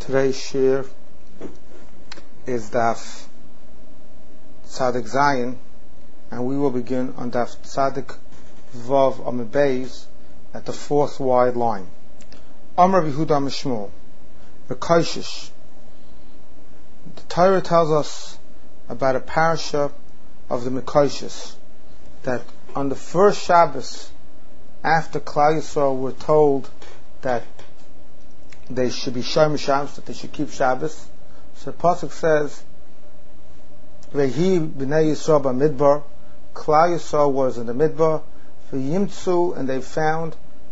Today's shir is Daf Tzadik Zayin, and we will begin on Daf Tzadik Vav Amud Beis at the fourth wide line. Amar Yehuda Mishmul, Mekoshish. The Torah tells us about a parasha of the Mekoshish, that on the first Shabbos after Klal Yisrael were told that they should be Shomer Shabbos, that they should keep Shabbos. So the pasuk says, "Vehi b'nei Yisrael b'midbar." Klal Yisrael was in the midbar. V'yimtzu, and they found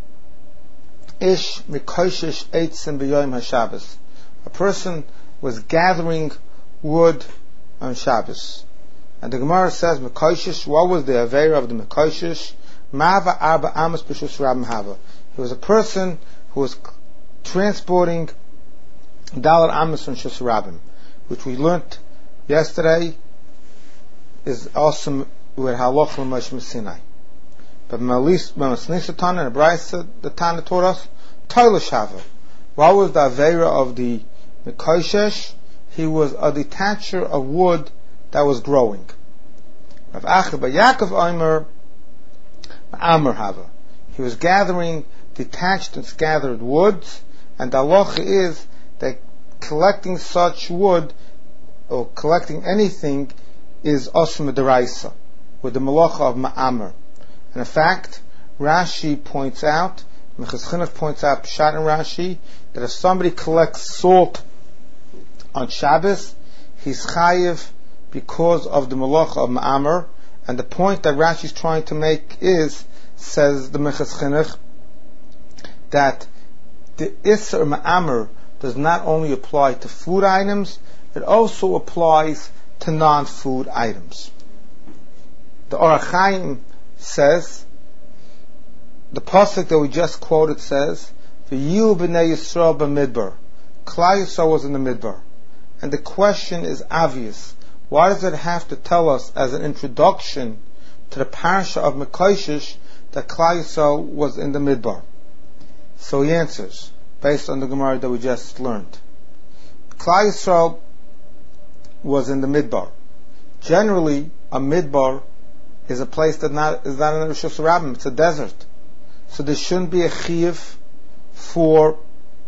ish mikoshish eitzim b'yom haShabbos. A person was gathering wood on Shabbos, and the Gemara says, "Mikoshish." What was the avera of the Mikoshish? Mava arba amos b'shus rabim hava. He was a person who was transporting Dalar Amos from Shus Rabim, which we learnt yesterday is also with Halach L'Moshe Sinai. But Masnisa Tana and Abraisa, the Tana taught us Toilish Hava. What was the avera of the Mekoshesh? He was a detacher of wood that was growing. Rav Acha bar Yaakov Omer Amar Hava. He was gathering detached and scattered woods. And the halacha is that collecting such wood or collecting anything is osma deraisa, with the malacha of ma'amar. And in fact, Rashi points out, Meches Chinuch points out, Pshat and Rashi, that if somebody collects salt on Shabbos, he's chayiv because of the malacha of ma'amar. And the point that Rashi is trying to make is, says the Meches Chinuch, that the Isser Ma'amar does not only apply to food items, it also applies to non-food items. The Orach Chaim says, the pasuk that we just quoted says, "V'yu b'nei Yisrael b'midbar." Klal Yisrael was in the midbar. And the question is obvious. Why does it have to tell us as an introduction to the parasha of Mekoshish that Klal Yisrael was in the midbar? So he answers, based on the Gemara that we just learned. Klal Yisrael was in the midbar. Generally, a midbar is a place that is not in the Rishus Rabbim, it's a desert. So there shouldn't be a chiyuv for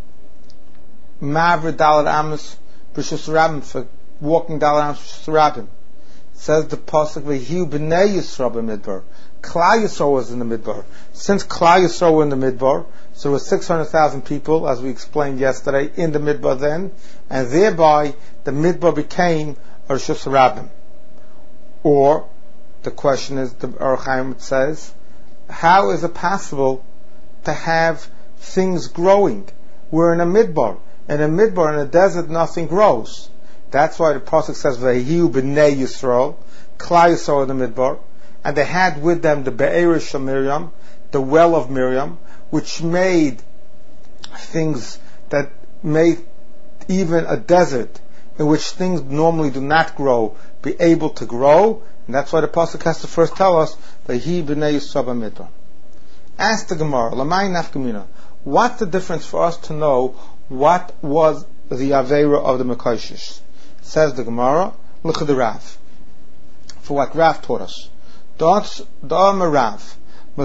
Mavri Dalar Amos Rishus Rabbim, for walking Dalar Amos Rishus Rabbim. Says the pasuk, "Vehi b'nei Yisrael b'midbar." Klal Yisrael was in the midbar. Since Klal Yisrael were in the midbar, so there were 600,000 people, as we explained yesterday, in the midbar then, and thereby the midbar became a Rishus Rabbim. Or, the question is, the Orach Chaim says, how is it possible to have things growing? We're in a midbar. In a midbar, in a desert, nothing grows. That's why the pasuk says, "Vehi b'nei Yisrael." Klal Yisrael in the midbar, and they had with them the Be'erish of Miriam, the well of Miriam, which made things that made even a desert in which things normally do not grow be able to grow. And that's why the pasuk has to first tell us that he b'nei Yisrael b'midbar. Ask the Gemara, Lamai nafkamina, what's the difference for us to know what was the avera of the Mekoshish? Says the Gemara, look at the Rav. For what Rav taught us. Da'am Rav. I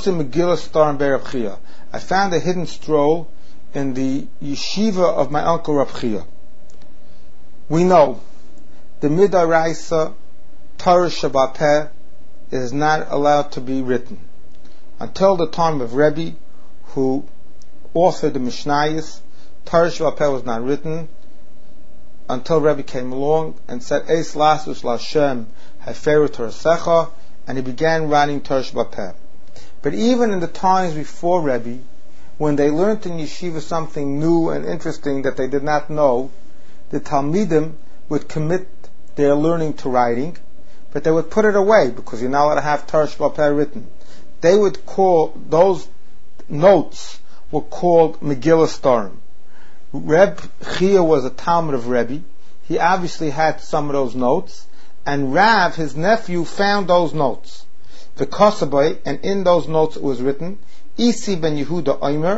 found a hidden scroll in the yeshiva of my uncle Rav Chia. We know the Midaraisa Torah Sheba'al Peh is not allowed to be written until the time of Rebbe, who authored the Mishnayos. Torah Sheba'al Peh was not written until Rebbe came along and said, "Eis lasus Lashem haferu Torasecha," and he began writing Torah Sheba'al Peh. But even in the times before Rebbe, when they learned in yeshiva something new and interesting that they did not know, the Talmidim would commit their learning to writing, but they would put it away because you're not allowed to have Torah Sheba'al Peh written. They would call those notes were called Megillah Starim. Reb Chia was a Talmud of Rebbe. He obviously had some of those notes, and Rav, his nephew, found those notes. The Kosabai, and in those notes it was written, Isi ben Yehuda Omer,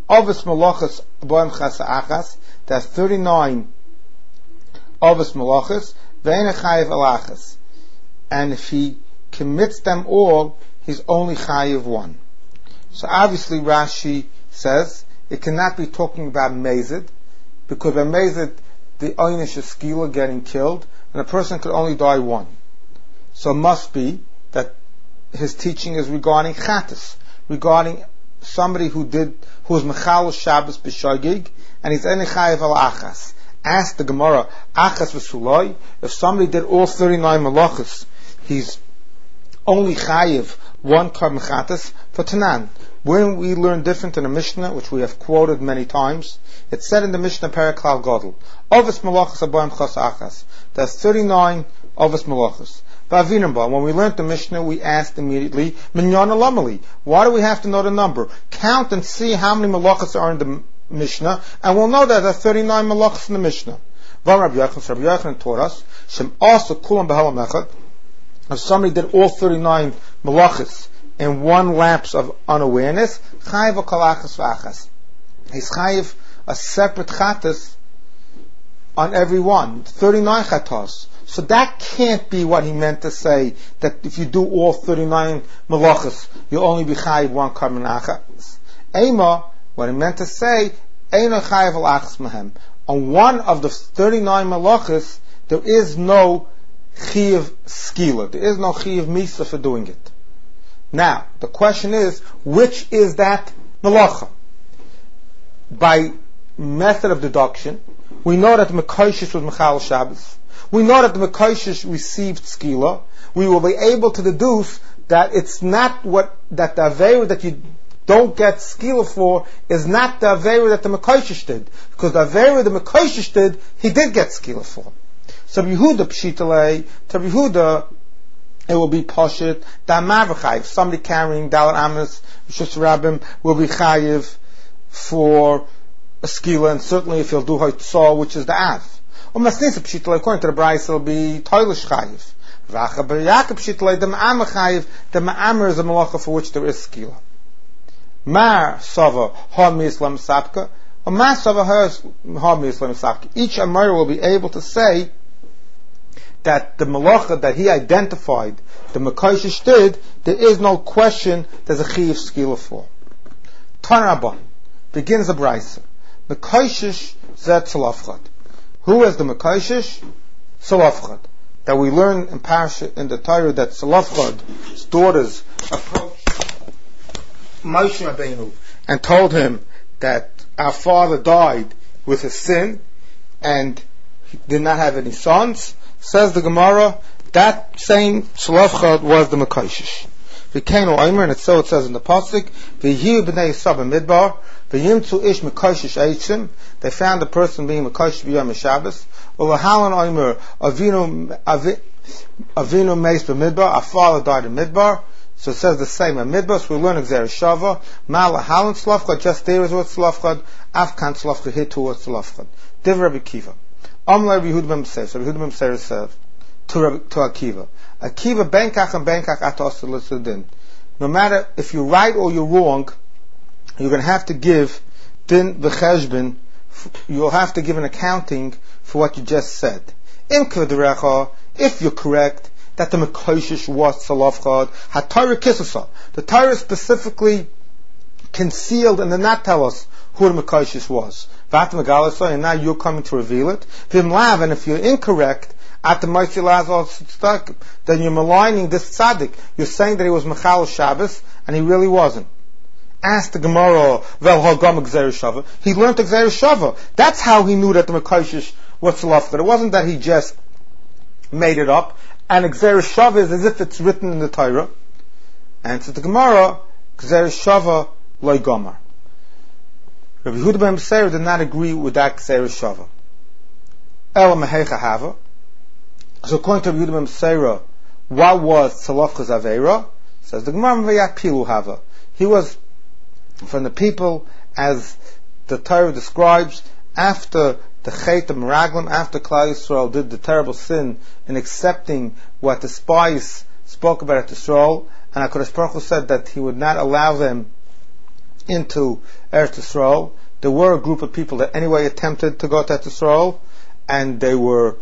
Ovis Malachas Boim Chasa Achas. That's 39 Ovis Malachas. Ve'ena Chayiv Alachas. And if he commits them all, he's only Chayiv one. So obviously Rashi says it cannot be talking about Mezid, because by Mezid the Oynish is Skila, getting killed, and a person could only die one. So it must be that his teaching is regarding Chatas, regarding somebody who was Mechal Shabbos B'Shogig, and he's Eni Chayiv Al Achas. Ask the Gemara, Achas V'Suloi, if somebody did all 39 Malachas, he's only Chayiv one Karm Chatas for Tanan. When we learn different in the Mishnah, which we have quoted many times, it's said in the Mishnah Periklal Godel, Ovis Malachas Aboim Chas Achas. That's 39 Ovis Malachas. When we learned the Mishnah, we asked immediately, Minyan Alamali, why do we have to know the number? Count and see how many Malachas are in the Mishnah, and we'll know that there are 39 Malachas in the Mishnah. Rabbi Yochanan taught us, Shem also Kulam B'Halam Echad, if somebody did all 39 Malachas in one lapse of unawareness, Chayiv Kalachas V'Achas. He's Chayiv a separate Chatas on every one, 39 Chatas. So that can't be what he meant to say, that if you do all 39 Malachas, you'll only be Chayiv one Karban Achas. Ema, what he meant to say, Eino Chayiv Al Achas Mahem. On one of the 39 Malachas, there is no Chiyav Skila. There is no Chiyav Misa for doing it. Now, the question is, which is that Malacha? By method of deduction, we know that the Mekoshish was Mechal Shabbos. We know that the Mekoshish received Skila. We will be able to deduce that it's not that the Aveira that you don't get Skila for is not the Aveira that the Mekoshish did. Because the Aveira the Mekoshish did, he did get Skila for. So Yehuda Pshitalei, to Yehuda, it will be Poshit, Da'amav Chayiv. Somebody carrying Dalet Amos, Rishus Rabbim, will be Chayiv for a Skila, and certainly if he'll do Hoitzah, which is the Av. Umasnisa Pshitalei, according to the Bryce, it'll be Toilish Chayiv. Vacha B'Yaka Pshitalei, the Ma'amah Chayiv, the Ma'amah is a Malacha for which there is Skila. Mar Sava, Ha Mislam Sapka, or Mar Sava Ha Mislam Sapka. Each Amar will be able to say that the malacha that he identified, the Mekoshish did, there is no question there's a Chiyav Skila for. Tanarabban begins the Brisa. Mekoshish Zet Tzalafchad. Who is the Mekoshish? Tzalafchad. That we learn in Parasha, in the Torah, that Tzalafchad's daughters approached Moshe Rabbeinu and told him that our father died with a sin and he did not have any sons. Says the Gemara, that same Tzalafchad was the Mekoshish. V'keinu Omer, and so it says in the pasuk, V'yihu b'nei Yisab Midbar, V'yimtzu ish Mekoshish eitzim. They found the person being Mekoshish b'yom Shabbos. U'lahalan Omer, Avinu meis b'Midbar. Our father died in Midbar. So it says the same in Midbar. So we learn Gzeres Shava. Ma lahalan Tzalafchad, just there is what Tzalafchad. Afkan Tzalafchad, here too was Tzalafchad. Div Rabbi Kiva. Amla Rabbi Yehuda ben Meseir. So Rabbi Yehuda ben Meseir said to Akiva, Akiva benkach and benkach atos l'sudin. No matter if you're right or you're wrong, you're going to have to give din v'cheshbin. You'll have to give an accounting for what you just said. If you're correct that the Mekoshish was Tzalafchad, HaTorah Kisasa. The Torah specifically concealed and did not tell us who the Mekoshish was. And now you're coming to reveal it. And if you're incorrect, then you're maligning this tzaddik. You're saying that he was Mechal Shabbos, and he really wasn't. Ask the Gemara, he learned Gzeres Shava. That's how he knew that the Mekoshish was Tzalafchad. It wasn't that he just made it up. And Gzeres Shava is as if it's written in the Torah. Answer the Gemara, Gzeres Shava loy gomer. Rabbi Yehuda ben Meseir did not agree with that Gzeres Shava. Ela mehecha hava. So according to Rabbi Yehuda ben Meseir, what was Tzalafchad's Aveira? Says the Gemara, v'yat pilu hava. He was from the people, as the Torah describes, after the Chet of Meraglim, after Klal Yisrael did the terrible sin in accepting what the spies spoke about at Yisrael, and HaKadosh Baruch Hu said that he would not allow them into Eretz Yisrael. There were a group of people that anyway attempted to go to Eretz Yisrael, and they were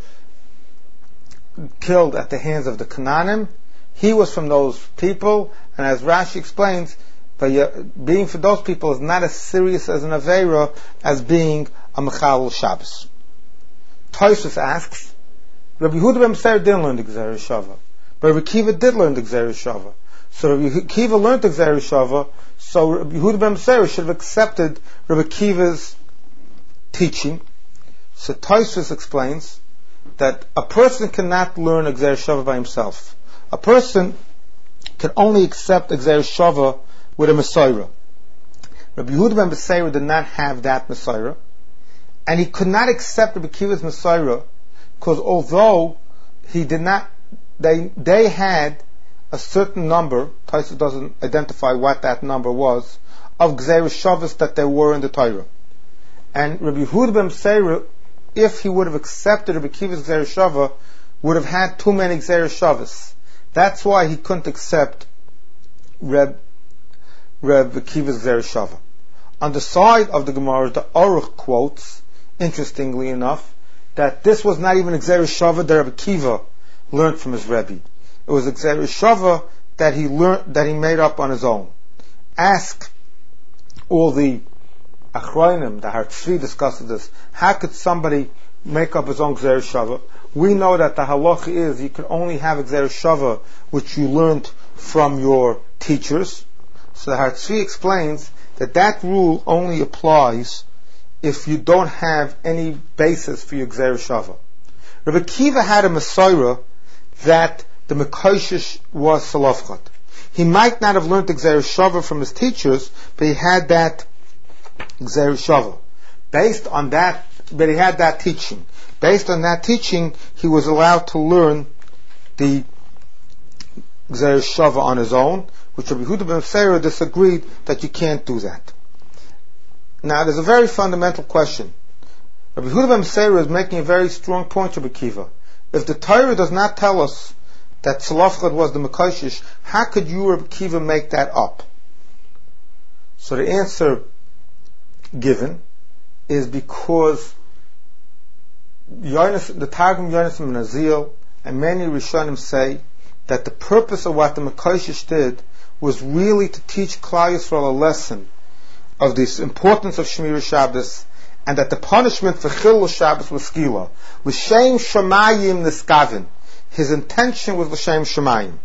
killed at the hands of the Canaanim. He was from those people, and as Rashi explains, being for those people is not as serious as an Aveira as being a Mechalel Shabbos. Tosfos asks, Rabbi Yehuda ben Mesayer didn't learn the Gzeira Shava, but Rabbi Akiva did learn the Gzeira Shava. So Rabbi Akiva learned the Gzeira Shava, so Rabbi Yehuda ben Mesayer should have accepted Rabbi Akiva's teaching. So Tosfos explains that a person cannot learn a Gzeira Shava by himself. A person can only accept a Gzeira Shava with a Mesaira. Rabbi Yehuda ben Mesayer did not have that Mesaira, and he could not accept Rabbi Akiva's Mesaira because although he did not, they had a certain number, Tosfos doesn't identify what that number was, of Gzeira Shavas that there were in the Torah. And Rabbi Yehuda ben Mesayer, if he would have accepted Rabbi Akiva's Gzeira Shava, would have had too many Gzeira Shavas. That's why he couldn't accept Rabbi Akiva's Gzeira Shava. On the side of the Gemara, the Aruch quotes, interestingly enough, that this was not even a Gzeira Shava that Rabbi Akiva learned from his Rebbe. It was a Gzeira Shava that he made up on his own. Ask all the Achronim, the Har Tzvi discusses this. How could somebody make up his own Gzeira Shava? We know that the halacha is you can only have a Gzeira Shava which you learned from your teachers. So the Har Tzvi explains that rule only applies if you don't have any basis for your Gzeira Shava. Rabbi Akiva had a Mesaira that the Mekoshish was Salafchat. He might not have learned the Gzeira Shava from his teachers, but he had that Gzeira Shava. Based on that, but he had that teaching. Based on that teaching, he was allowed to learn the Gzeira Shava on his own, which Rabbi Yehuda ben Mesayer disagreed that you can't do that. Now, there's a very fundamental question. Rabbi Yehuda ben Mesayer is making a very strong point to Rabbi Akiva. If the Torah does not tell us that Tzalafchad was the Mekoshish, how could you, Rabbi Akiva, make that up? So the answer given is because the Targum Yonasan ben Azil and many Rishonim say that the purpose of what the Mekoshish did was really to teach Klal Yisrael a lesson of the importance of Shmir Shabbos, and that the punishment for Chilul Shabbos was Skila. L'shem Shamayim Niskavin. His intention was L'shem Shamayim.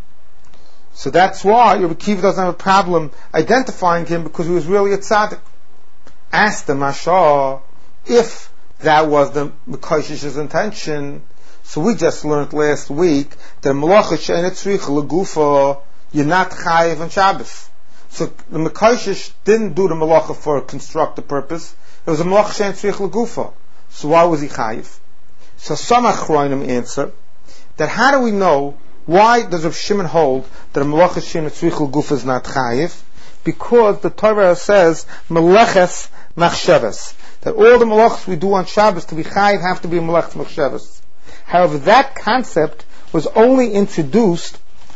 So that's why Rabbi Akiva doesn't have a problem identifying him, because he was really a tzaddik. Ask the Mashah if that was the Mekoshish's intention. So we just learned last week that Malacha She'en Tzrich L'Gufa, you're not chayiv on Shabbos. So the Mekoshish didn't do the malacha for a constructive purpose. It was a malacha she'en tzrich l'gufa. So why was he chayiv? So some achronim answer that how do we know, why does Rav Shimon hold that a malacha she'en tzrich l'gufa is not chayiv? Because the Torah says meleches machshavas, that all the malachas we do on Shabbos to be chayiv have to be meleches machshavas. However, that concept was only introduced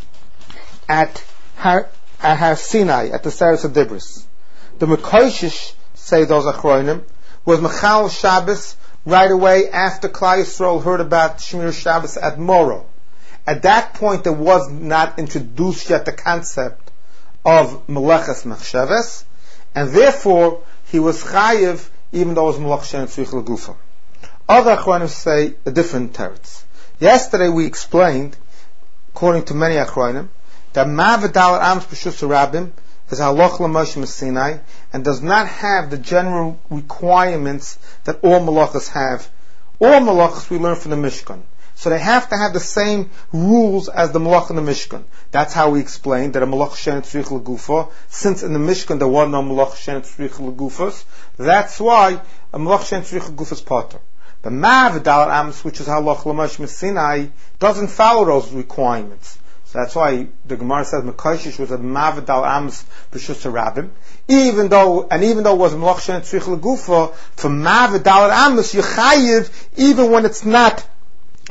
at Har Sinai, at the Seres Adibris. The Mekoshish, say those Achronim, was Mechal Shabbos right away after Klal Yisrael heard about Shmir Shabbos at Moro. At that point, there was not introduced yet the concept of Meleches Machshavas, and therefore he was Chayiv, even though it was Melech She'en Tzrich L'Gufa. Other Achronim say a different teretz. Yesterday we explained, according to many Achronim, that Ma'avadal Ams B'Shus Rabbim is Haloch L'Moshe Sinai and does not have the general requirements that all malachas have. All malachas we learn from the Mishkan. So they have to have the same rules as the malach in the Mishkan. That's how we explained that a malach she'en tzrich l'gufa, since in the Mishkan there was no malach she'en tzrich l'gufas, that's why a malach she'en tzrich l'gufa is potter. The Ma'avadal Ams, which is Haloch L'Moshe Sinai, doesn't follow those requirements. That's why the Gemara says Mekoshish was a Ma'avadal Ams B'Shus Rabbim. Even though it was Melech She'en Tzrich L'Gufa, for Ma'avadal Ams you chayiv even when it is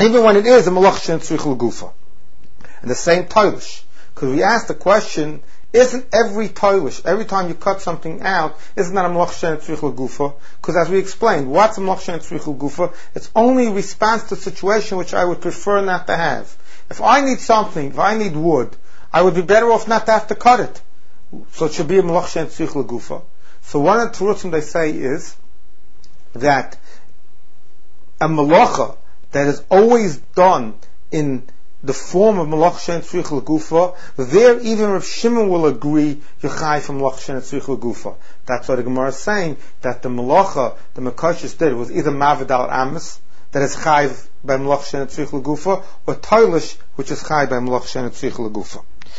a Melech She'en Tzrich L'Gufa. And the same Toilish. Because we asked the question, Isn't every toilish, every time you cut something out, isn't that a melach she'ein tzrich l'gufa? Because as we explained, what's a melach she'ein tzrich l'gufa? It's only a response to a situation which I would prefer not to have. If I need something, if I need wood, I would be better off not to have to cut it. So it should be a melach she'ein tzrich l'gufa. So one of the terutzim they say is that a melacha that is always done in the form of melach she'ein tzrich l'gufa, there even Rav Shimon will agree you're chai from melach she'ein tzrich l'gufa. That's what the Gemara is saying, that the melacha, the Mekashis did, was either mavid al amis, that is chai by melach she'ein tzrich l'gufa, or toilish, which is chai by melach she'ein tzrich l'gufa.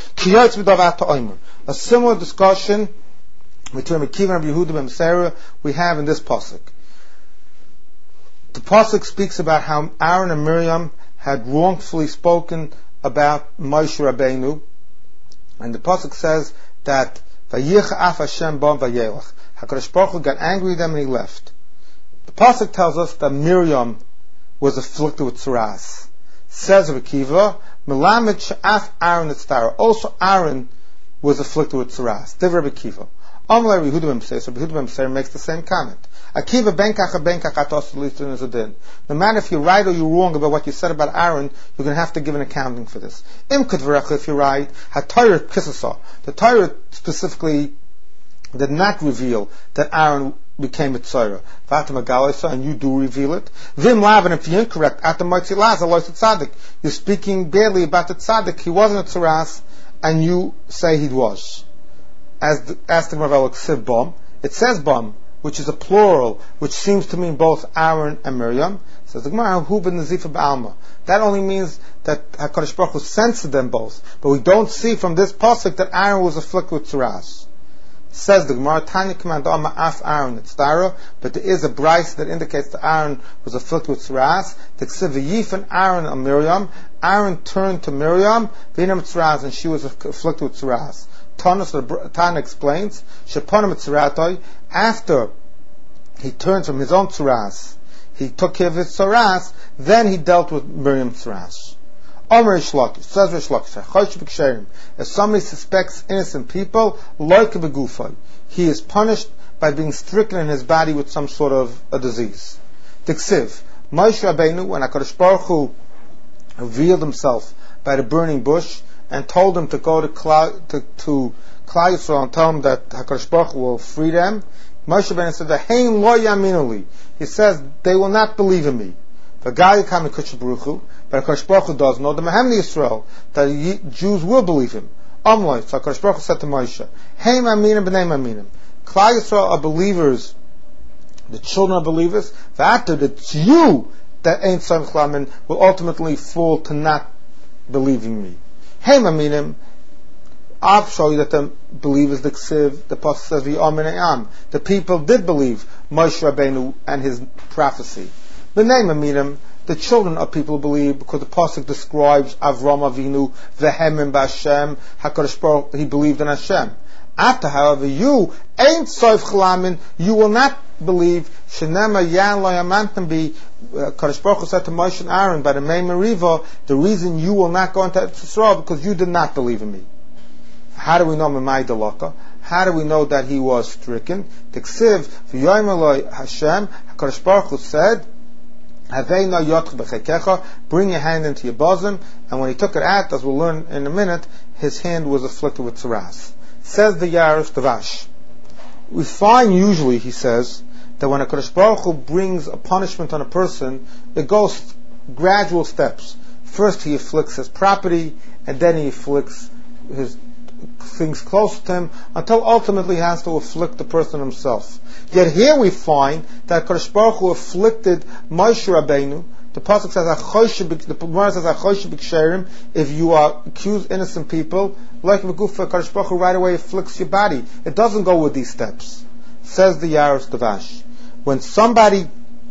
A similar discussion between Akiva and Yehuda and Sarah we have in this pasuk. The pasuk speaks about how Aaron and Miriam had wrongfully spoken about Moshe Rabbeinu, and the pasuk says that Vayichaf Hashem bam vayelach. HaKadosh Baruch Hu got angry with them and he left. The pasuk tells us that Miriam was afflicted with tzaras. Says Rabbi Akiva, Melamed she'af Aaron etztara. Also Aaron was afflicted with tzaras. Div Rabbi Akiva. Amalei Yehuda ben Meseir. So Yehuda ben Meseir makes the same comment. Akiva benkach atos l'itun is a din. No matter if you're right or you're wrong about what you said about Aaron, you're going to have to give an accounting for this. Im kedvarecha, if you're right, ha-Torah kisasa. The Torah specifically did not reveal that Aaron became a tzara. V'atam agalesa, and you do reveal it. Vim lav, and if you're incorrect, atam moitzi laz alois tzaddik. You're speaking badly about the tzaddik. He wasn't a tzaras, and you say he was. As the Gemara said, bam. It says bam, which is a plural, which seems to mean both Aaron and Miriam. Says the Gemara, hu ben nazifa ba'alma. That only means that HaKadosh Baruch Hu censored them both. But we don't see from this pasuk that Aaron was afflicted with tzaras. Says the Gemara, Tanya command Amma af Aaron etztara, but there is a brayse that indicates that Aaron was afflicted with tzaras. The ksiv v'yifen Aaron and Miriam. Aaron turned to Miriam, v'inam tzaras, and she was afflicted with tzaras. Tana explains, Sheponim Tzaratoi, after he turned from his own tzaras, he took care of his tzaras, then he dealt with Miriam's tzaras. Omer Shlokish, says Rish Lakish, if somebody suspects innocent people, loike begufay, he is punished by being stricken in his body with some sort of a disease. Tiksiv, Moshe Rabbeinu, when HaKadosh Baruch Hu revealed himself by the burning bush, and told him to go to Klal Yisrael and tell him that HaKadosh Baruch Hu will free them. Moshe Rabbeinu said, "V'hein lo yaminuli." He says they will not believe in me. V'gai kam HaKadosh Baruch Hu, but HaKadosh Baruch Hu does know the Mehamni Yisrael that the Jews will believe him. Amloi, so HaKadosh Baruch Hu said to Moshe, "Heim aminim b'nei aminim." Klal Yisrael are believers, the children are believers. V'after that you that ain't Samech Lamin will ultimately fall to not believing me. Hey, Maminim, I'll show you that the believers, the Ksiv, the Pasuk says, V'yomin the people did believe Moshe Rabbeinu and his prophecy. The name Maminim, the children of people believe, because the Pasuk describes Avram Avinu, V'hemim B'Hashem, HaKadosh Baruch Hu, he believed in Hashem. After, however, you ain't Soif Chalamin, you will not believe, Shenema Yan Lo Yamantam Bi, Kadosh Baruch Hu said to Moshe and Aaron by the Mei Meriva, the reason you will not go into Yisrael because you did not believe in me. How do we know Memai Dalaka? How do we know that he was stricken? Tiksiv v'yoyim Eloi Hashem, Kadosh Baruch Hu said, Havei no yotch b'chekecha, bring your hand into your bosom, and when he took it out, as we'll learn in a minute, his hand was afflicted with tzaras. Says the Yarosh Tavash. We find usually, he says, that when a HaKadosh Baruch Hu brings a punishment on a person, it goes gradual steps. First he afflicts his property, and then he afflicts his things close to him, until ultimately he has to afflict the person himself. Yet here we find that HaKadosh Baruch Hu afflicted Moshe Rabbeinu. The pasuk says, the Gemara says, "Achoshe if you are accused innocent people, like Megufa, HaKadosh Baruch Hu right away afflicts your body. It doesn't go with these steps." Says the Yarosh Tavash. When somebody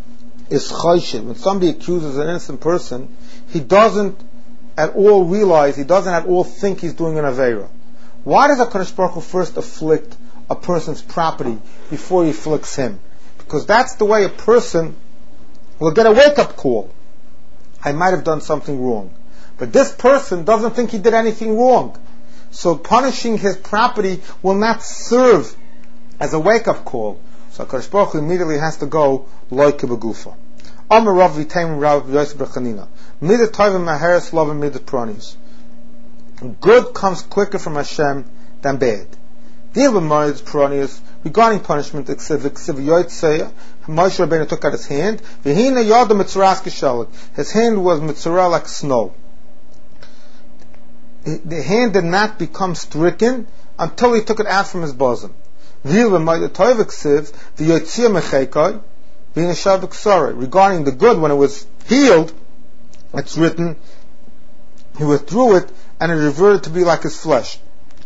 is choshe, when somebody accuses an innocent person, he doesn't at all realize, he doesn't at all think he's doing an aveira. Why does HaKadosh Baruch Hu first afflict a person's property before he afflicts him? Because that's the way a person will get a wake-up call. I might have done something wrong. But this person doesn't think he did anything wrong. So punishing his property will not serve as a wake-up call. So HaKadosh Baruch Hu immediately has to go loike begufa. Amar Rav V'Teimu Rav Yosef B'Chanina. Midat tovim maheres lovim midat pranis. Good comes quicker from Hashem than bad. Deal with midat pranis regarding punishment. Moshe Rabbeinu took out his hand. V'hina yada mitzuras k'shalek. His hand was mitzurah like snow. The hand did not become stricken until he took it out from his bosom. Regarding the good, when it was healed, it's written, he withdrew it and it reverted to be like his flesh.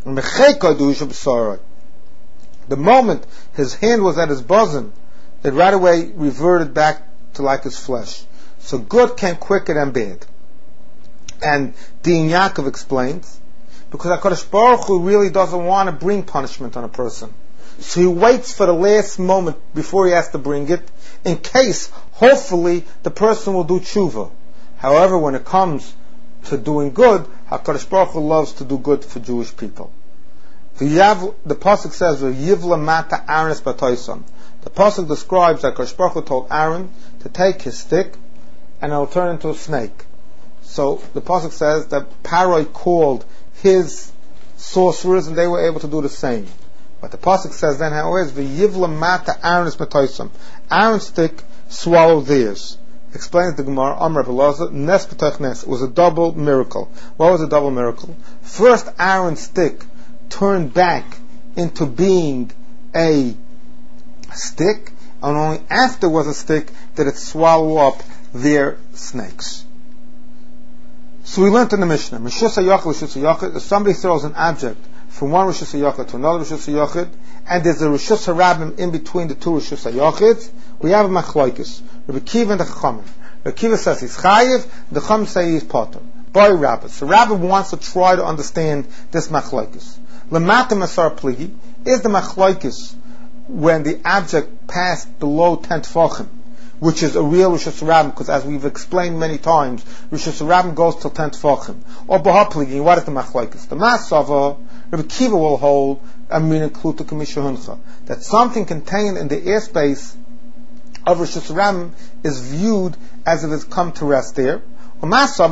The moment his hand was at his bosom, it right away reverted back to like his flesh. So good came quicker than bad. And Din Yaakov explains, because HaKadosh Baruch Hu really doesn't want to bring punishment on a person. So he waits for the last moment before he has to bring it, in case, hopefully, the person will do tshuva. However, when it comes to doing good, HaKadosh Baruch Hu loves to do good for Jewish people. The Pasuk says, V'yivla mata Aaron's batoisam. The Pasuk describes that HaKadosh Baruch Hu told Aaron to take his stick and it'll turn into a snake. So the Pasuk says that Paroi called his sorcerers and they were able to do the same. But the Pasuk says then how it is, V'yivla mata Aaron's batoisam. Aaron's stick swallowed theirs. Explains the Gemara, Amar B'Laza, Nes B'tach Nes. It was a double miracle. What was a double miracle? First, Aaron's stick turned back into being a stick, and only after was a stick did it swallow up their snakes. So we learned in the Mishnah, if somebody throws an object from one Rishus HaYachid to another Rishus HaYachid, and there's a Rishus HaRabim in between the two Rishus HaYachids, we have a Machlokes. Rabbi Kiva and the Chachamim. Rabbi Kiva says he's Chayiv, the Chachamim say he's Potter. By Rabbah. So Rabbah wants to try to understand this Machlokes. Lamata Masar Pligi is the Machlokes when the object passed below 10 Tfachim, which is a real Rishus HaRabim, because as we've explained many times, Rishus HaRabim goes till 10 Tfachim. Or Baha Pligi, what is the Machlokes? The Masava, Rabbi Kiva will hold Amin Kluta Kamishahuncha, that something contained in the airspace of Rishus HaRabim is viewed as if it's come to rest there. We don't say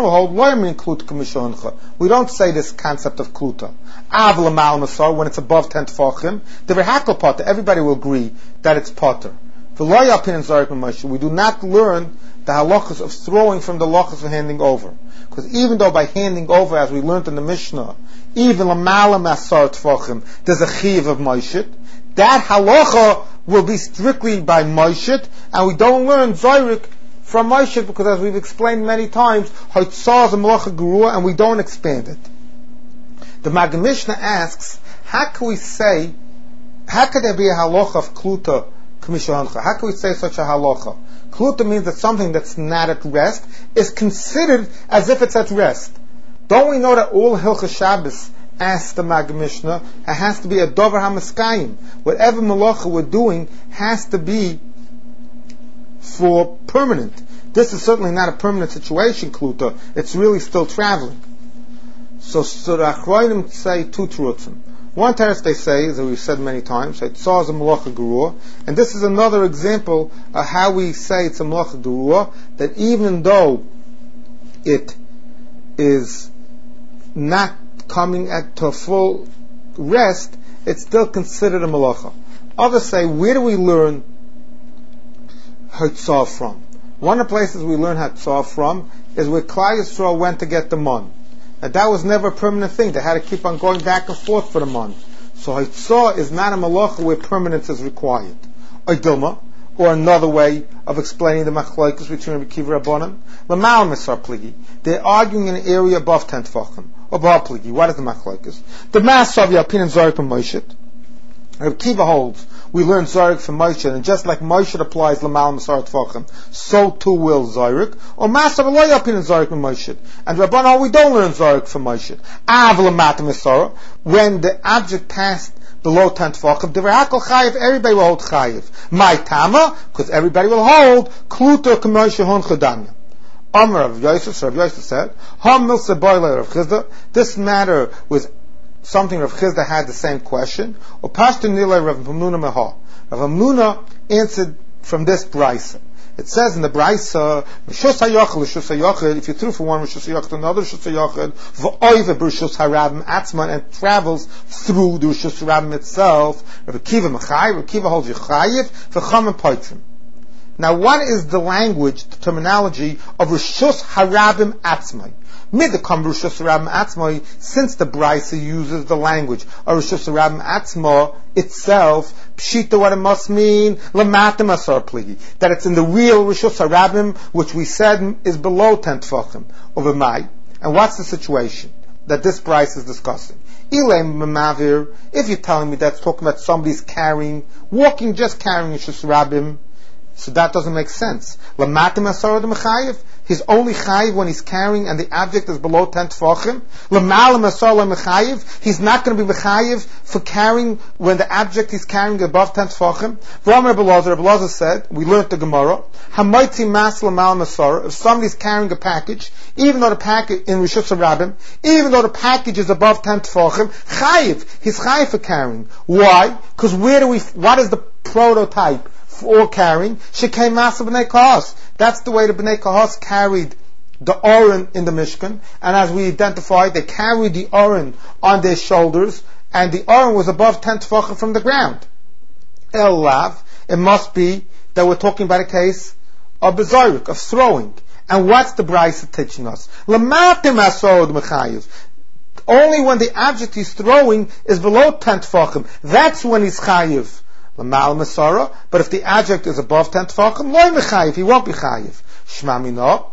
this concept of kluta. When it's above 10 tefachim, the verhakal potter, everybody will agree that it's potter. We do not learn the halachas of throwing from the halachas of handing over. Because even though by handing over, as we learned in the Mishnah, even l'mala masar tefachim, there's a chiv of moishit, that halacha will be strictly by moishit, and we don't learn zorik from moishit, because as we've explained many times, hoitzah is a malacha gerua, and we don't expand it. The Maggid Mishnah asks, how could there be a halacha of kluta k'mishahancha? How can we say such a halacha? Kluta means that something that's not at rest is considered as if it's at rest. Don't we know that all Hilchos Shabbos asks the Maggid Mishnah, it has to be a dover hamaskayim. Whatever malacha we're doing has to be for permanent. This is certainly not a permanent situation, kluta. It's really still traveling. So the Achronim say two terutzim. One teretz they say, as we've said many times, it saws a malacha gerua, and this is another example of how we say it's a malacha gerua, that even though it is not coming to a full rest, it's still considered a malacha. Others say, where do we learn Hatzah from? One of the places we learn Hatzah from is where Klal Yisrael went to get the man. Now that was never a permanent thing. They had to keep on going back and forth for the man. So Hatzah is not a malacha where permanence is required. Dilma, or another way of explaining the machlokes between Rabbi Kiva and Rabbanan, Lamal Mesar Pligi. They're arguing in an area above 10 tefachim. Above Pligi. What is the machlokes? The Mass of Yapin and Zorik and Moshe. Rabbi Kiva holds, we learn Zorik from Moshe, and just like Moshe applies Lamal Mesar Tefachim, so too will Zorik. Or Mass of Allah Yapin and Zorik and Moshe. And Rabbanan, we don't learn Zorik from Moshe. Av Lamat Mesar, when the object passed below 10 tefachim, the verhakal chayiv, everybody will hold chayiv. My tama, because everybody will hold kluta k'moshe hon chadanya. Amar Rav Yosef said, this matter was something Rav Chizda had the same question. Or Pashto Nilay Rav Hamnuna Meha. Rav Hamnuna answered from this brisa. It says in the brisa, Rishus HaYachid, if you threw from one Rishus HaYachid to another Rishus HaYachid, v'oive b'Rishus HaRabim Atzman, and travels through the Rishus HaRabim itself, Rav Akiva Mechayiv, Rav Akiva holds Yechayiv, v'cham and Poitzim. Now, what is the language, the terminology of Rishus HaRabim Atzman? Midakam Rishus HaRabim Atzma, since the brisa uses the language of Rishus HaRabim Atzma itself, Pshita, what it must mean, Lamatim Asar Pligi, that it's in the real Rishus HaRabim, which we said is below 10 Tfachim, over Mai. And what's the situation that this brisa is discussing? If you're telling me that's talking about somebody's carrying, walking, just carrying Rishus HaRabim, so that doesn't make sense. Lamatim Asar Mechayiv, he's only chayiv when he's carrying and the object is below 10 tefachim. L'malam asar le'mechayiv, he's not going to be mechayiv for carrying when the object he's carrying is above 10 tefachim. V'amar Rebbe Elazar said, we learned the Gemara, hamaitzi mas l'malam asar, if somebody's carrying a package, even though the package, in Rishus HaRabim, even though the package is above 10 tefachim, chayiv, he's chayiv for carrying. Why? Because what is the prototype for carrying? Shekei masa b'nei kahas. That's the way the Bnei Kahas carried the Oren in the Mishkan, and as we identified, they carried the Oren on their shoulders, and the Oren was above 10 tefachim from the ground. El Lav, it must be that we're talking about a case of bezorik, of throwing. And what's the brisa teaching us? L'matim asod mechayiv. Only when the object he's throwing is below 10 tefachim, that's when he's chayiv. L'mal Masara, but if the object is above 10 tefachim, loy mechayiv, he won't be chayiv. Shma mino.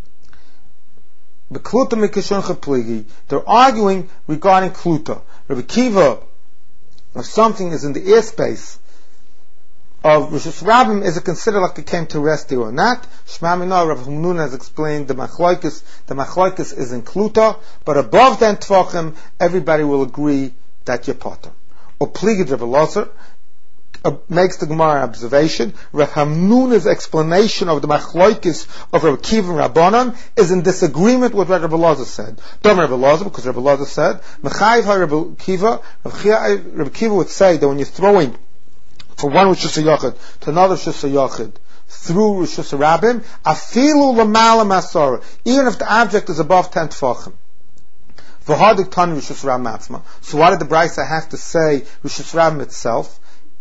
Bekluta mikashon chapligi. They're arguing regarding kluta. Rabbi Kiva, if something is in the airspace of Rishus HaRabim, is it considered like it came to rest there or not? Shma mino. Rabbi Hamnuna has explained the machloikis is in kluta, but above 10 tefachim, everybody will agree that you're potter. Or pligi Rabbi Elazar makes the Gemara observation. Rav Hamnuna's explanation of the machloikis of Rabbi Kiva and Rabbanan is in disagreement with what Rabbi Elazar said. Don't Rabbi Elazar, because Rabbi Elazar said, Mechayiv ha-Rabbi Kiva, Rabbi Kiva would say that when you're throwing from one Rishus HaYachid to another Rishus HaYachid through Rishus HaRabim, afilu l'mala masora, even if the object is above 10 tefachim. V'hadik tani Rishus HaRabim atzma. So what did the brisa have to say Rishus HaRabim itself?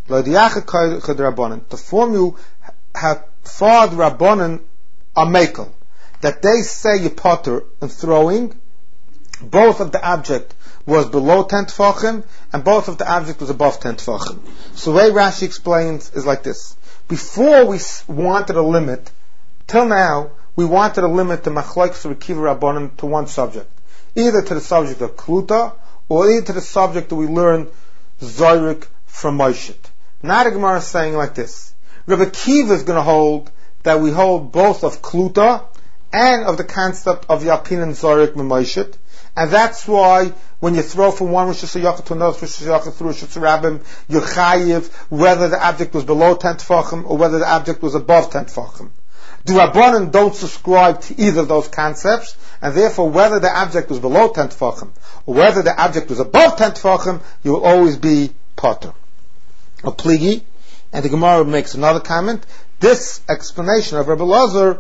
To form you how far the Rabbanan are makel, that they say you potter and throwing, both of the object was below 10 tefachim and both of the object was above 10 tefachim. So the way Rashi explains is like this. Before we wanted a limit, till now, we wanted to limit the machlokes of Kiva Rabbanan to one subject, either to the subject of kluta or either to the subject that we learn zorik from Moshe. Now the Gemara is saying like this. Rabbi Kiva is going to hold that we hold both of Kluta and of the concept of Yalpin and Zorik Memoshet. And that's why when you throw from one Rishus HaYachid to another Rishus HaYachid through Rishus HaRabim, you're chayiv whether the object was below 10 tefachim or whether the object was above 10 tefachim. The Rabbanan don't subscribe to either of those concepts, and therefore whether the object was below 10 tefachim or whether the object was above 10 tefachim, you will always be potter. A pligi, and the Gemara makes another comment. This explanation of Rabbi Elazar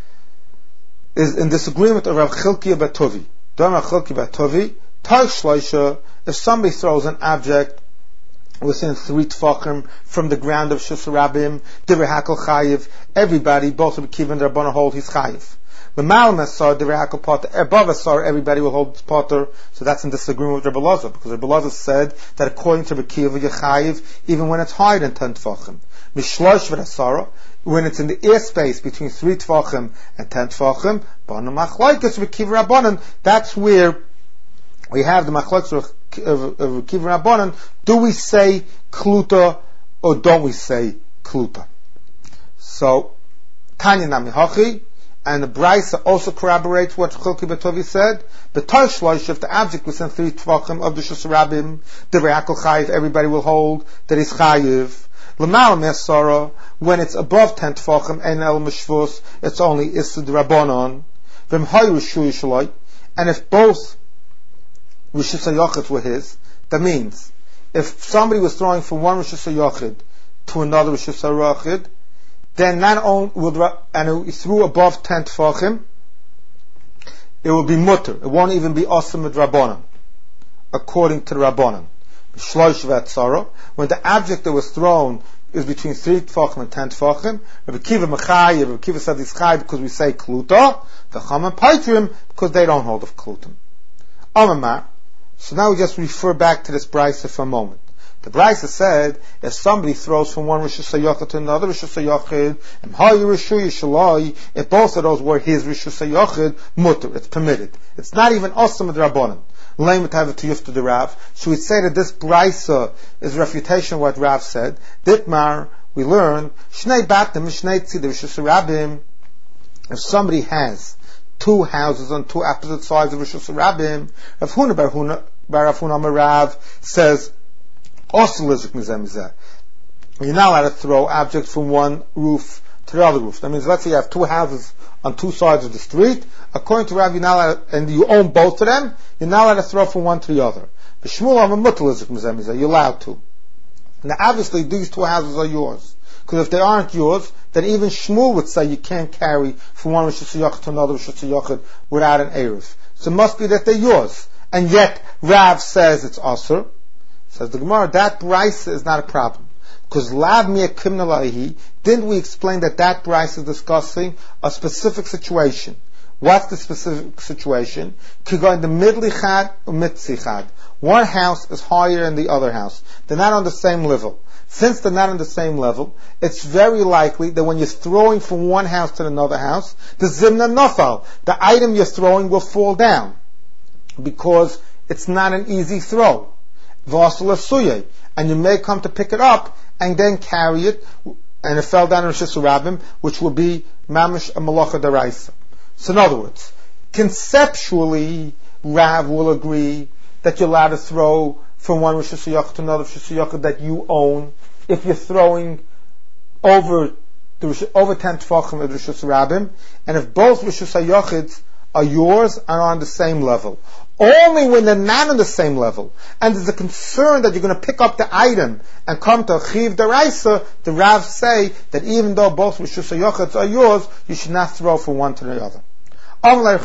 is in disagreement of Rav Chilkiah Batovi. Rav Chilkiah Batovi, Tarch Shloisha, if somebody throws an object within 3 tefachim from the ground of Rishus HaRabim, Divrei Hakol Chayiv, everybody, both Rabbi Kiva and the Rabbanan hold he's Chayiv. L'malam asar, Divrei Hakol Potter, above asar, everybody will hold potter. So that's in disagreement with Rabbi Elazar, because Rabbi Elazar said that according to Rabbi Kiva, you're chayiv even when it's higher than 10 tefachim. Mishlosh v'asara, when it's in the airspace between 3 tefachim and 10 tefachim, b'ana machlokes Rabbi Kiva Rabbanan, that's where we have the machlokes of Rabbi Kiva Rabbanan. Do we say kluta or don't we say kluta? So, Tanya Nami Hachi, and the brisa also corroborates what Chilkiah Batovi said. The Tarshloish, if the object was in 3 tefachim of the Rishus HaRabim, Divrei Hakol Chayiv, everybody will hold that he's chayiv. L'mal Mesara, when it's above 10 tefachim, en el mishvus, it's only Isud Rabbanon. V'm hayu Shui Shaloi, and if both Rishus HaYachid were his, That means, if somebody was throwing from one Rosh Hashanah to another Rosh Hashanah, then not only and he threw above 10 tefachim, it will be mutter. It won't even be awesome with Rabbanan, according to the Rabbanan. When the object that was thrown is between 3 tefachim and 10 tefachim, Rabbi Kiva Mechai, Rabbi Kiva said it's chai because we say kluta, the Chama Paitrim because they don't hold of klutim. Amamar. So now we just refer back to this brisa for a moment. The brisa said, if somebody throws from one Rosh Hashanah to another Rosh Hashanah, if both of those were his Rosh Hashanah, mutter, it's permitted. It's not even awesome with Rabbanan. To Rav. So we say that this brisa is refutation of what Rav said. Ditmar, we learn, if somebody has 2 houses on 2 opposite sides of Rosh Hashanah, Rav Huna bar Rav Huna Rav says, you're not allowed to throw objects from one roof to the other roof. That means, let's say you have 2 houses on 2 sides of the street. According to Rav, you're not allowed, and you own both of them, you're not allowed to throw from one to the other. You're allowed to. Now, obviously, these 2 houses are yours. Because if they aren't yours, then even Shmuel would say you can't carry from one Rosh Hashanah to another Rosh Hashanah without an Eruv. So it must be that they're yours. And yet, Rav says it's Asur. Says the Gemara, that brisa is not a problem. Because Lav Mia Kimna Lahi, didn't we explain that brisa is discussing a specific situation? What's the specific situation? Kigo in the midlichad or mitzichad. One house is higher than the other house. They're not on the same level. Since they're not on the same level, it's very likely that when you're throwing from one house to another house, the zimna nafal, the item you're throwing will fall down. Because it's not an easy throw. And you may come to pick it up and then carry it, and it fell down in Rosh Hashanah, which will be mamish a malacha deraisa. So in other words, conceptually, Rav will agree that you're allowed to throw from one Rosh Hashanah to another Rosh Hashanah that you own, if you're throwing over 10 tefachim of Rosh Hashanah, and if both Rosh Hashanahs are yours and are on the same level. Only when they're not on the same level, and there's a concern that you're going to pick up the item and come to a chiv deraisa, the Rav say that even though both Rosh Hashanah are yours, you should not throw from one to the other. Where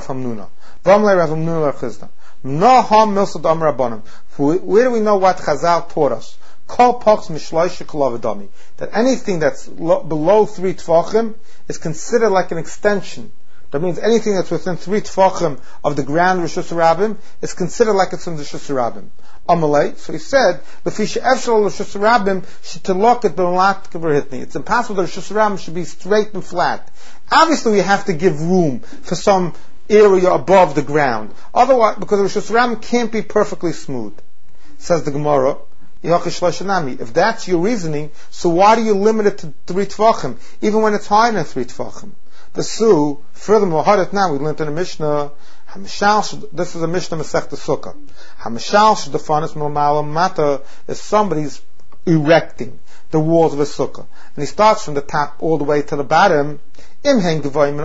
do we know what Chazal taught us? That anything that's below 3 tefachim is considered like an extension. That means anything that's within 3 tefachim of the ground Rosh Hashanah is considered like it's in the Rosh Hashanah. Amalei, so he said, it's impossible that Rosh Hashanah should be straight and flat. Obviously we have to give room for some area above the ground. Otherwise, because Rosh Hashanah can't be perfectly smooth. Says the Gemara, if that's your reasoning, so why do you limit it to 3 tefachim, even when it's higher than 3 tefachim? Furthermore, now we learned in the Mishnah, this is a Mishnah Masechta Sukkah. If somebody's erecting the walls of a sukkah, and he starts from the top all the way to the bottom, if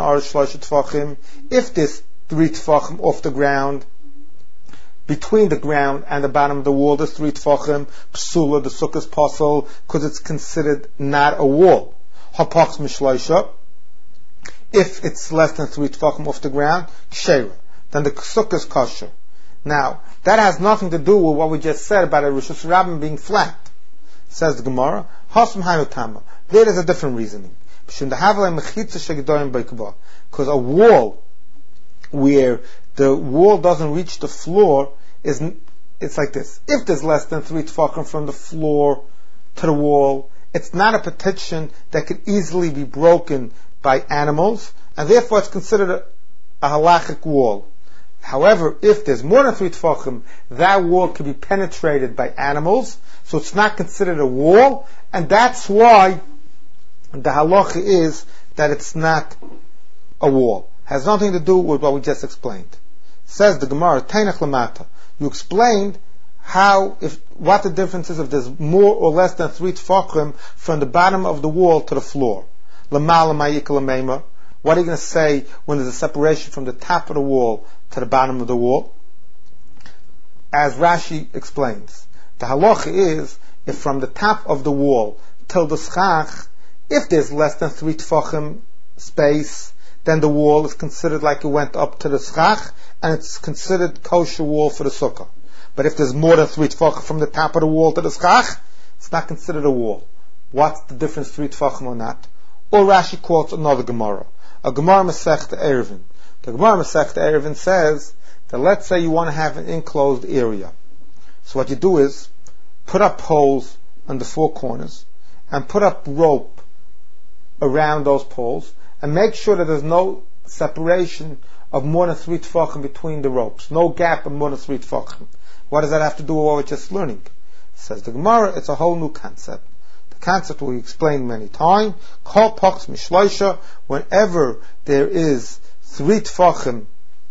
this 3 tefachim off the ground, between the ground and the bottom of the wall, there's 3 tefachim, psula, the sukkah's puzzle, because it's considered not a wall. Hapach mishloisha. If it's less than 3 tefachim off the ground, ksheira, then the sukkah is kosher. Now, that has nothing to do with what we just said about a Rosh Hashanah being flat. Says the Gemara, Hasam Hanutama. There is a different reasoning. Because a wall where the wall doesn't reach the floor it's like this. If there's less than 3 tefachim from the floor to the wall, it's not a petition that could easily be broken by animals, and therefore it's considered a halachic wall. However, if there's more than 3 tefachim, that wall can be penetrated by animals, so it's not considered a wall, and that's why the halacha is that it's not a wall. Has nothing to do with what we just explained. Says the Gemara, Tainach Lamata. You explained what the difference is if there's more or less than 3 tefachim from the bottom of the wall to the floor. Lamala ma'ikal meima. What are you going to say when there's a separation from the top of the wall to the bottom of the wall? as Rashi explains. The halacha is, if from the top of the wall till the schach, if there's less than 3 tefachim space, then the wall is considered like it went up to the schach, and it's considered kosher wall for the sukkah. But if there's more than 3 tefachim from the top of the wall to the schach, it's not considered a wall. What's the difference, 3 tefachim or not? Or Rashi quotes another Gemara, a Gemara Masechta Eruvin. The Gemara Masechta Eruvin says that let's say you want to have an enclosed area. So what you do is put up poles on the 4 corners and put up rope around those poles and make sure that there's no separation of more than 3 tefachim between the ropes. No gap of more than 3 tefachim. What does that have to do with what we're just learning? Says the Gemara, it's a whole new concept. The concept we explained many times. Kol pochs mishloisha, whenever there is 3 tefachim,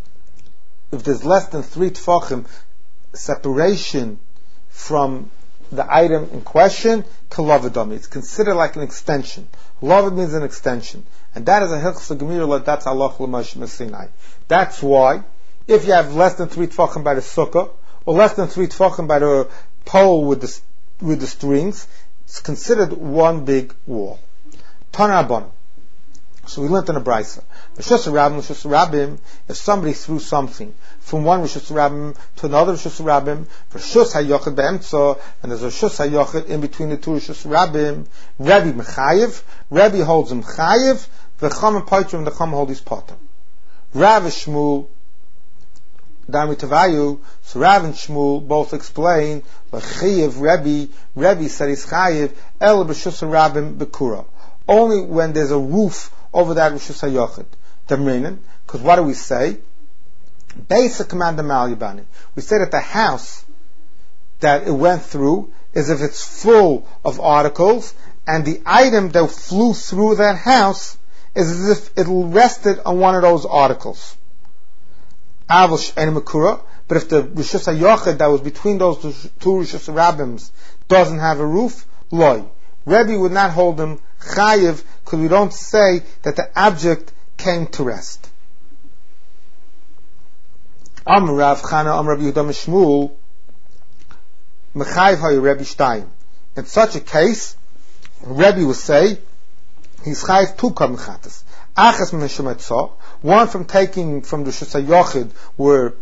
if there's less than 3 tefachim separation from the item in question, kalavadami. It's considered like an extension. Lavid means an extension. And that is a hilchos gemira, that's halach l'Moshe Sinai. That's why, if you have less than 3 tefachim by the sukkah, or less than 3 tefachim by the pole with the strings, it's considered one big wall. Tana Rabbanan. So we learned in a brisa. Rishus Rabbim, if somebody threw something from one Rishus Rabbim to another Rishus Rabbim, Rishus HaYochid be'emtza, and there's a Rishus HaYochid in between the 2 Rishus Rabbim, Rebbe Mechayev, Rebbe holds him Chayev, V'cham and Poitrim, the Cham hold his potter. Rav and Shmuel, Dami Tavayu, so Rav and Shmuel both explain, L'chayev Rebbe said he's Chayev, El B'Rishus Rabbim B'Kura. Only when there's a roof over that Rishus HaYochid. Because what do we say? Basic command of Malibani. We say that the house that it went through is if it's full of articles, and the item that flew through that house is as if it rested on one of those articles. Avos and Makura. But if the Rishus HaYochid that was between those 2 Rishus Rabbims doesn't have a roof, loy. Rebbe would not hold him chayiv, because we don't say that the object came to rest. Amar Rav Chana, Amar Rabbi Yehuda Mishmuel, Mechayiv hayu Rebbe Shtayim. In such a case, Rebbe will say, he's chayiv 2 kol mechatas. Achas m'shemetzah, one from taking from the Rishus HaYochid were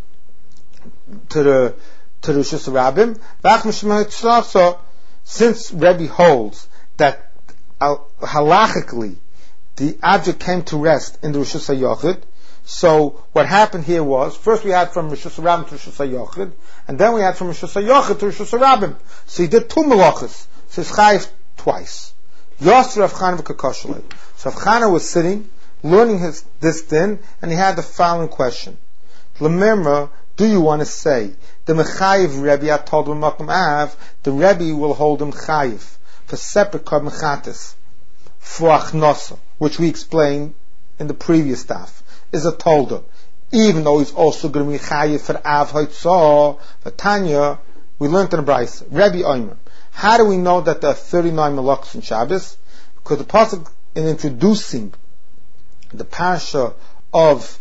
to the Rishus Rabbim, v'ach m'shemetzah, so since Rebbe holds that halachically the object came to rest in the Rishus HaYochid, so what happened here was, first we had from Rishus Rabbim to Rishus HaYochid, and then we had from Rishus HaYochid to Rishus Rabbim. So he did 2 malachas. So he's chayiv twice. Yos Rav Chana v'kakoshalei. So Rav Chana was sitting, learning this din, and he had the following question. Lememra, do you want to say the mechayiv Rebbe I told him Makom Av, the Rebbe will hold him chayiv for separate kol mechatas for achnosa, which we explained in the previous daf, is a tolda. Even though he's also going to be chayiv for Av Haitzah, for Tanya, we learned in the Brisa, Rebbe Omer. How do we know that there are 39 malachos in Shabbos? Because the pasuk in introducing the parasha of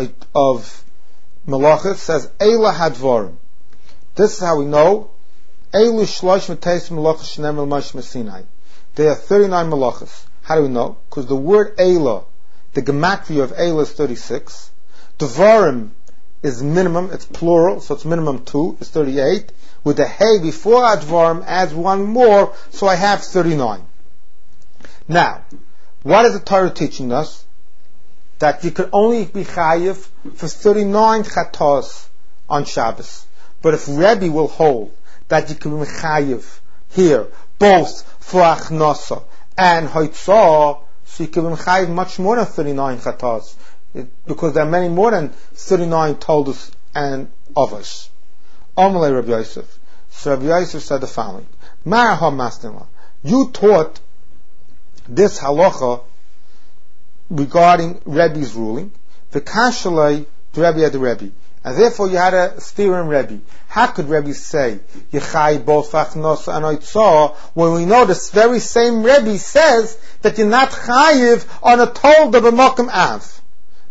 malachos says Eila Hadvarim. This is how we know Eilu Shlosh Meteis Malachos Shneim El Moshe Sinai. There are 39 malachos. How do we know? Because the word Eila, the gematria of Eila is 36. Dvarim is minimum, it's plural, so it's minimum 2, it's 38. With the Hey before Advarim adds 1 more, so I have 39. Now, what is the Torah teaching us? That you could only be chayiv for 39 chatos on Shabbos. But if Rebbe will hold that you can be chayiv here, both for achnosa and hoitzah, so you can be chayiv much more than 39 chatos, because there are many more than 39 toldos and others. Amalei Rabbi Yosef. So Rabbi Yosef said the following: Ma'aha Masnila, you taught this halacha regarding Rebbe's ruling, the kashalei the Rebbe had the Rebbe, and therefore you had a steer in Rebbe. How could Rebbe say Yechai both Achnos and Oitzah when we know this very same Rebbe says that you're not chayiv on a tolda b'makom av?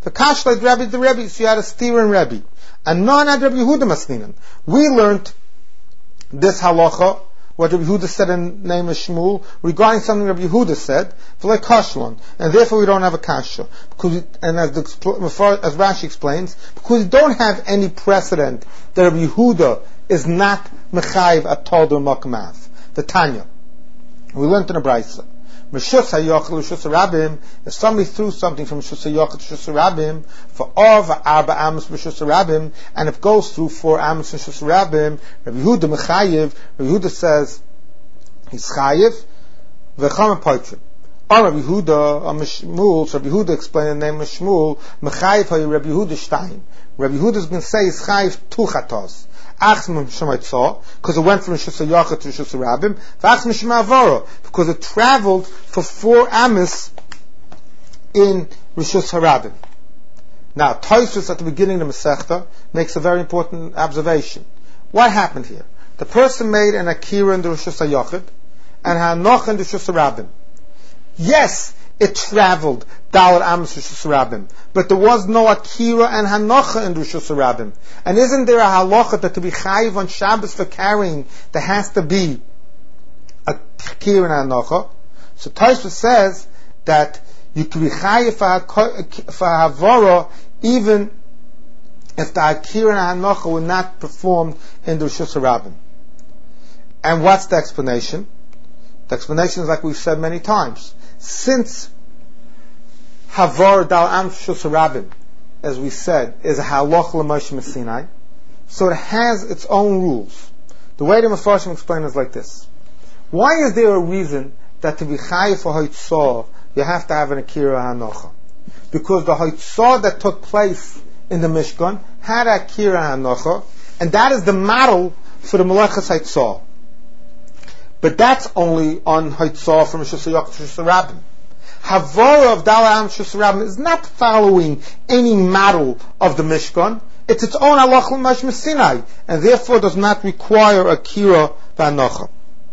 The Kashleit Rebbe the Rebbe, so you had a steer in Rebbe. And none had Rabbi Yehuda Masninan. We learned this halacha, what Rabbi Yehuda said in the name of Shmuel, regarding something Rabbi Yehuda said, like Kashlon, and therefore we don't have a kasha. And as Rashi explains, because we don't have any precedent that Rabbi Yehuda is not mechayiv at Talda Makamav. The Tanya. We learned in a Brisa. Rishus HaYochel Rishus HaRabim, if somebody threw something from Rishus HaYochel to Rishus HaRabim, for Arba Amos Rishus HaRabim, and if it goes through 4 Amos Rishus HaRabim, Rabbi Yehuda Mechayiv, Rabbi Yehuda says, he's Chayiv, V'cham HaPoitrim. Or Rabbi Yehuda, or Shmuel, so Rabbi Yehuda explained the name of Shmuel, Mechayiv HaY Rabbi Yehuda Shtein. Rabbi Yehuda is going to say, he's Chayiv 2 Chatos. Because it went from Rishus HaYochel to Rishus HaRabim, because it traveled for 4 Amos in Rishus HaRabim. Now, Tosfos at the beginning of the Masechta makes a very important observation. What happened here? The person made an Akira in the Rishus HaYochel and Hanoch in the Rishus HaRabim. Yes, it traveled Dalet Amos Rishus HaRabim, but there was no Akira and Hanocha in Rishus HaRabim. And isn't there a halacha that to be chayiv on Shabbos for carrying, there has to be a Akira and Hanocha? So Tosfos says that you can be chayiv for Havara even if the Akira and Hanocha were not performed in the Rishus HaRabim. And what's the explanation? The explanation is like we've said many times. Since Havar Dal Am Rishus HaRabim, as we said, is a halach l'Moshe Sinai, so it has its own rules. The way the Mefarshim explain is like this. Why is there a reason that to be chayiv for Haitzah, you have to have an Akira Hanocha? Because the Haitzah that took place in the Mishkan had Akira Hanocha, and that is the model for the Melechas Haitzah. But that's only on Haitzah from Rishus HaYochel to Rishus HaRabim. Havara of Dalet Amos Rishus HaRabim is not following any model of the Mishkan. It's its own halach l'Moshe Sinai, and therefore does not require Akira v'Hanocha.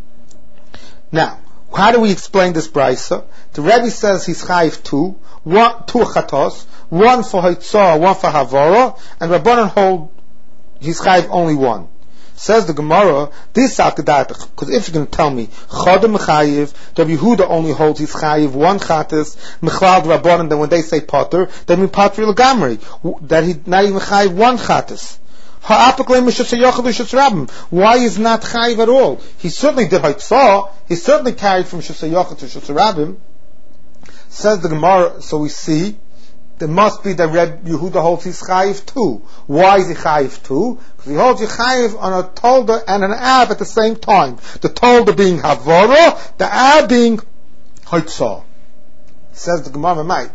Now, how do we explain this brisa? The Rebbe says he's chayiv 2 chatos, 1 for Haitzah, 1 for Havara, and Rabbanan hold he's chayiv only 1. Says the Gemara, this Akadatach, because if you're going to tell me, Chodem Mechayiv, Rabbi Yehuda only holds his Chayiv 1 Chatas, Mechlal Rabbanan, then when they say Potter, they mean Potter L'Gamri, that he not even Chayiv 1 Chatas. Ha'apaklei Rishus HaYochel Rishus HaRabim. Why is not Chayiv at all? He certainly did Haitzah, he certainly carried from Rishus HaYochel to Rishus HaRabim. Says the Gemara, so we see, there must be that Rabbi Yehuda holds his chayiv 2. Why is he chayiv 2? Because he holds your chayiv on a tolda and an ab at the same time. The tolda being havara, the ab being haitzah. Says the Gemara, Rabbi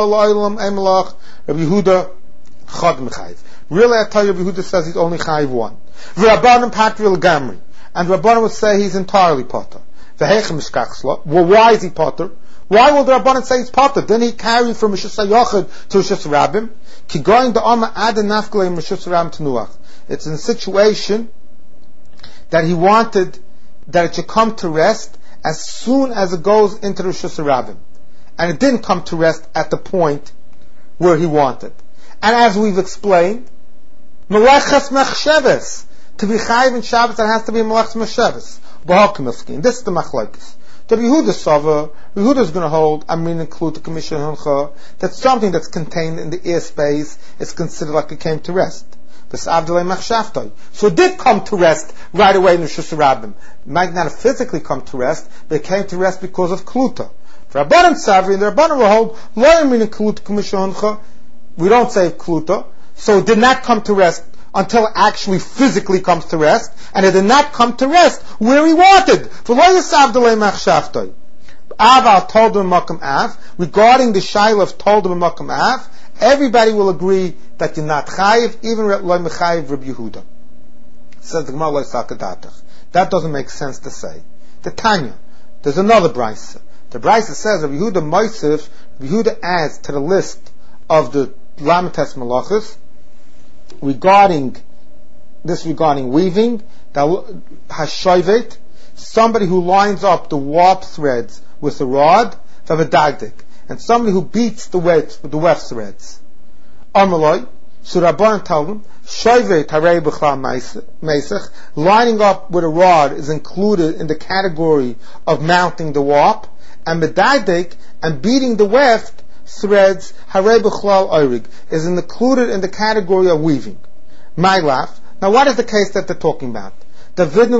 Yehuda chad mechayiv. Really, I tell you, Rabbi Yehuda says he's only chayiv 1. V'Rabbanan patri l'gamri, and Rabbanan would say he's entirely potter. V'heichem mishkachsla. Well, why is he potter? Why will the Rabbanan say it's potter? Didn't he carry from Rishus HaYochel to Rishus HaRabim? Ki going the Amma Adin Nafkalei Rishus HaRabim to Nuach. It's in a situation that he wanted that it should come to rest as soon as it goes into the Rishus HaRabim. And it didn't come to rest at the point where he wanted. And as we've explained, Melechas Mechsheves. To be chayiv in Shabbos, it has to be Melechas Mechsheves. B'Hakim. This is the Machlokes. The Yehuda Sava, Yehuda is going to hold, include the Commission Huncha, that something that's contained in the airspace is considered like it came to rest. So it did come to rest right away in the Rishus HaRabim. It might not have physically come to rest, but it came to rest because of Kluta. For Rabbanan Savri, and the Rabbanan will hold, Lo include the Commission Huncha, we don't say Kluta, so it did not come to rest until it actually physically comes to rest, and it did not come to rest where he wanted. Regarding the shaila of Tolda B'Makam Av, everybody will agree that you're not chayiv, even lo mechayiv Rabbi Yehuda. Says the Gemara lo Sakadatach. That doesn't make sense to say. The Tanya, there's another brisa. The brisa says Rabbi Yehuda Moisef, Rabbi Yehuda adds to the list of the Lamites Malachas, regarding weaving, hashovet, somebody who lines up the warp threads with a rod, and somebody who beats the weft threads. Amaloi, so Rabban told him, Shoivet Harei B'chla Meisech, lining up with a rod is included in the category of mounting the warp, and Medaidek, and beating the weft threads, Harei B'chla Oirig, is included in the category of weaving. My laugh. Now what is the case that they're talking about? Isn't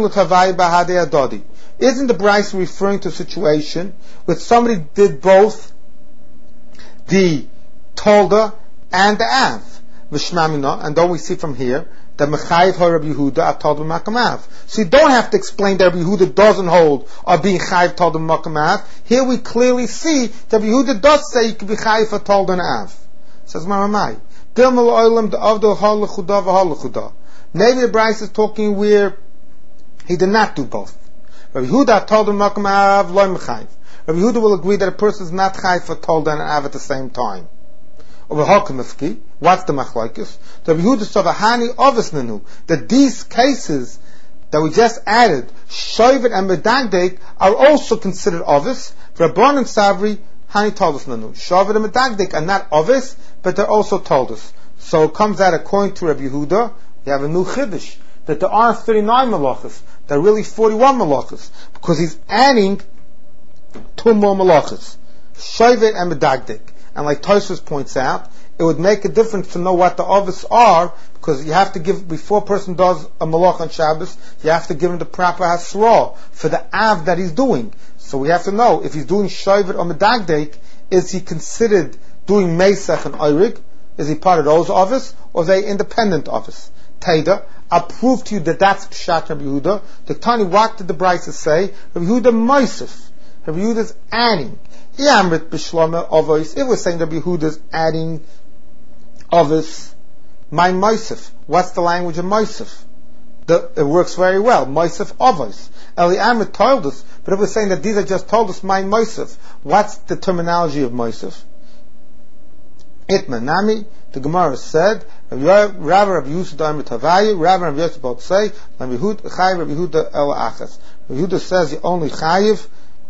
the Bryce referring to a situation where somebody did both the Tolda and the Av? And don't we see from here that Mechayiv ha Rabbi Yehuda Tolda Makam Av. So you don't have to explain that Rabbi Yehuda doesn't hold or being Chayiv Tolda Makam Av. Here we clearly see that Rabbi Yehuda does say you can be Chayiv for Tolda and Av. Says Maramai. Maybe the Bryce is talking where he did not do both. Rabbi Yehuda told him Makam Av loy mechayiv. Rabbi Yehuda will agree that a person is not chayiv for Tolda and Av at the same time. What's the machlokes? Rabbi Yehuda saw v'hani ovis nanu, that these cases that we just added, shoivet and medagdek, are also considered ovis. Rabban and Savri hani told us nanu. Shoivet and medagdek are not ovis, but they're also told us. So it comes out according to Rabbi Yehuda, we have a new chiddush, that there are 39 malachas. There are really 41 malachas, because he's adding 2 more malachas, shoivet and medagdek. And like Tosfos points out, it would make a difference to know what the ovis are, because you have to give, before a person does a malach on Shabbos, you have to give him the proper hasra for the av that he's doing. So we have to know, if he's doing shoivet or medagdek, is he considered doing meisach and oirig? Is he part of those ovis, or is they independent ovis? Taida, I'll prove to you that that's Pshat Rabbi Yehuda. The Tani, what did the Brisa say? Rabbi Yehuda Moisef. Rabbi Yehuda's adding. Yamrit B'Shloma Ovis. It was saying Rabbi Yehuda's adding Ovis. My Moisef. What's the language of Moisef? It works very well. Moisef Ovis. Eli Amrit told us, but it was saying that these are just told us my Moisef. What's the terminology of Moisef? Itman Nami. The Gemara said, Rabbi Yusuf Daim Tavayu, Rabbi Yosef both say, Rabbi Yehuda El Achas. Rabbi Yehuda says you only chayiv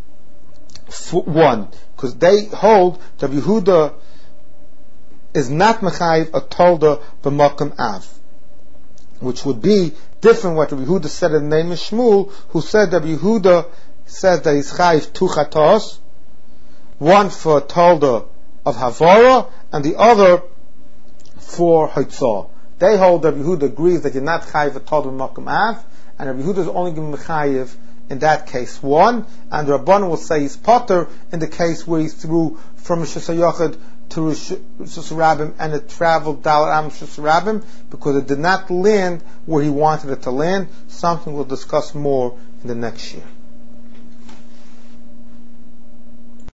one, because they hold that Rabbi Yehuda is not mechayiv a tolda b'makam av, which would be different what Rabbi Yehuda said in the name of Shmuel, who said that Rabbi Yehuda says that he's chayiv 2 chatos, one for tolda of havara, and the other for Haitzah. They hold Rabbi Yehuda agrees that you're not chayiv at Tolda Makam Av, and Rabbi Yehuda is only given chayiv in that case 1, and Rabban will say he's potter in the case where he threw from Rishus HaYachid to Rishus Rabim, and it traveled Dal Am Rishus Rabim because it did not land where he wanted it to land. Something we'll discuss more in the next year.